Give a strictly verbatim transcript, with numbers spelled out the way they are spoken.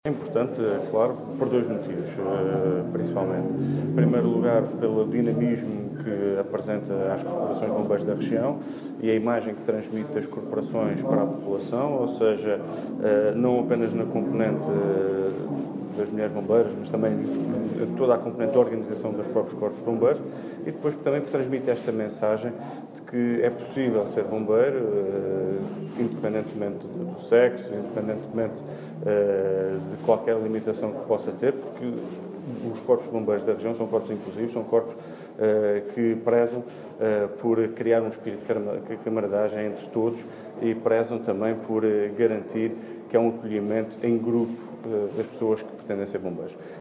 É importante, claro, por dois motivos, principalmente. Em primeiro lugar, pelo dinamismo que apresenta às corporações de bombeiros da região e a imagem que transmite das corporações para a população, ou seja, não apenas na componente das mulheres bombeiras, mas também toda a componente da organização dos próprios corpos de bombeiros, e depois também transmite esta mensagem de que é possível ser bombeiro, independentemente do sexo, independentemente de qualquer limitação que possa ter, porque os corpos de bombeiros da região são corpos inclusivos, são corpos uh, que prezam uh, por criar um espírito de camaradagem entre todos e prezam também por uh, garantir que há um acolhimento em grupo uh, das pessoas que pretendem ser bombeiros.